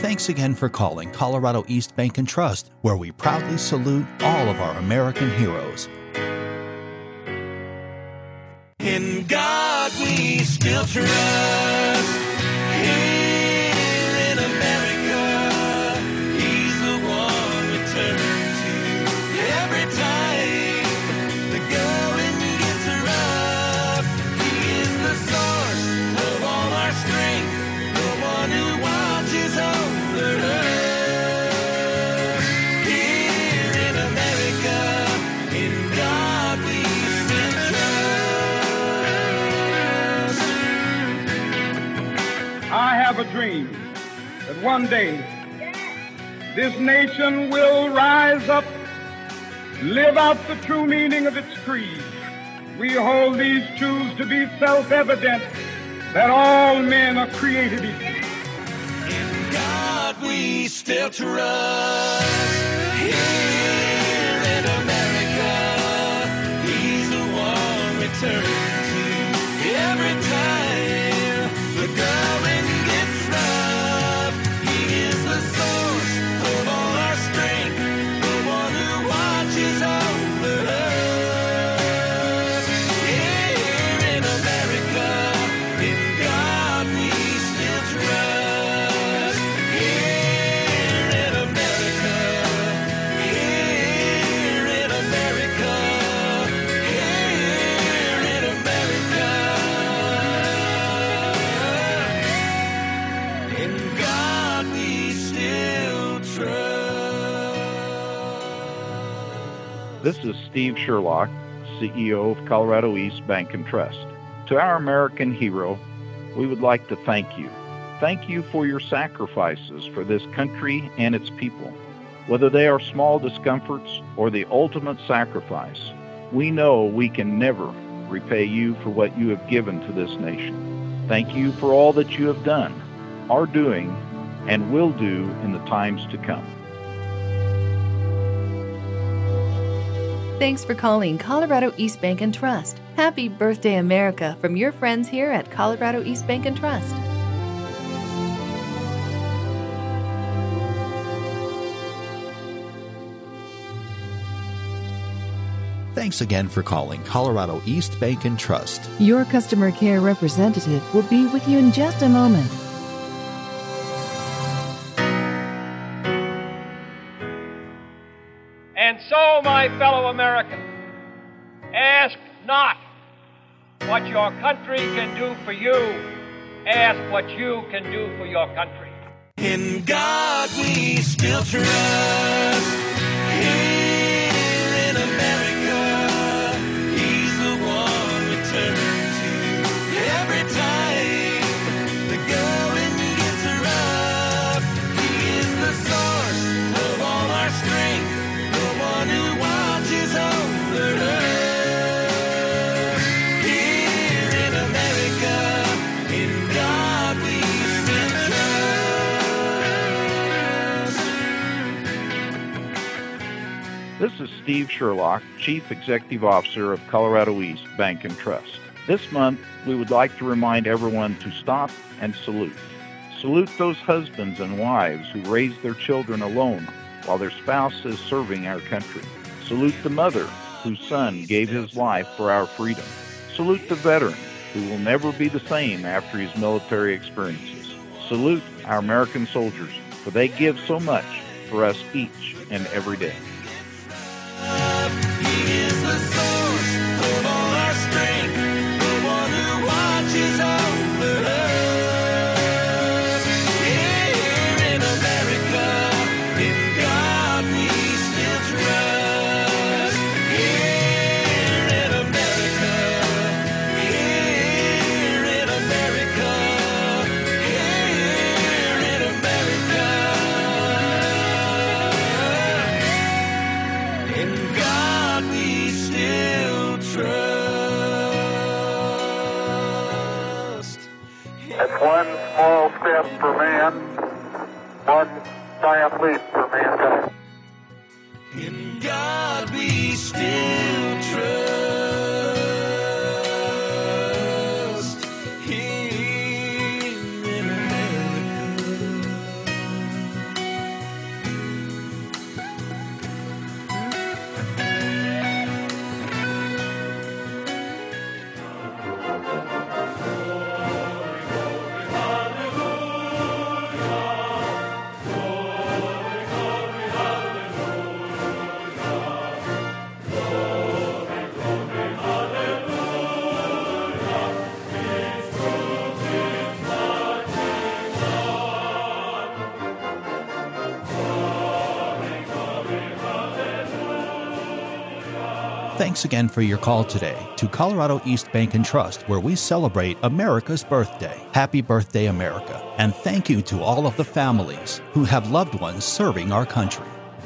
Thanks again for calling Colorado East Bank and Trust, where we proudly salute all of our American heroes. In God we still trust. Here in America, He's the one we turn to. Every time the going gets rough, He is the source of all our strength, the one who watches over us. Here in America, in God we still trust. I have a dream that one day this nation will rise up, live out the true meaning of its creed. We hold these truths to be self-evident, that all men are created equal. In God we still trust. Here in America, He's the one we turn to. Every time the going gets rough, He is the source of all our strength, the one who watches over us. Here in America, in God we still trust. Here in America, here in America, here in America. In God we still trust. This is Steve Sherlock, CEO of Colorado East Bank and Trust. To our American hero, we would like to thank you. Thank you for your sacrifices for this country and its people. Whether they are small discomforts or the ultimate sacrifice, we know we can never repay you for what you have given to this nation. Thank you for all that you have done, are doing, and will do in the times to come. Thanks for calling Colorado East Bank and Trust. Happy birthday, America, from your friends here at Colorado East Bank and Trust. Thanks again for calling Colorado East Bank and Trust. Your customer care representative will be with you in just a moment. And so, my fellow Americans, ask not what your country can do for you. Ask what you can do for your country. In God we still trust. Here in America, He's the one we turn to. Every time the going gets rough, He is the source of all our strength, the one who watches over us. Here in America, in God we still trust. This is Steve Sherlock, Chief Executive Officer of Colorado East Bank and Trust. This month, we would like to remind everyone to stop and salute. Salute those husbands and wives who raise their children alone while their spouse is serving our country. Salute the mother whose son gave his life for our freedom. Salute the veteran who will never be the same after his military experiences. Salute our American soldiers, for they give so much for us each and every day. He is the source of all our strength, the one who watches over us. Here in America, in God we still trust. Here in America, here in America, here in America. In God we still trust. It's one small step for man, one giant leap for mankind. In God we still trust. Here in America. Thanks again for your call today to Colorado East Bank and Trust, where we celebrate America's birthday. Happy birthday, America. And thank you to all of the families who have loved ones serving our country.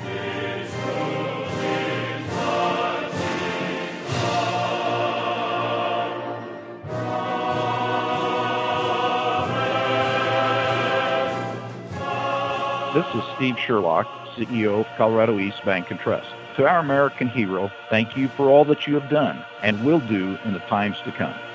This is Steve Sherlock, CEO of Colorado East Bank and Trust. To our American hero, thank you for all that you have done and will do in the times to come.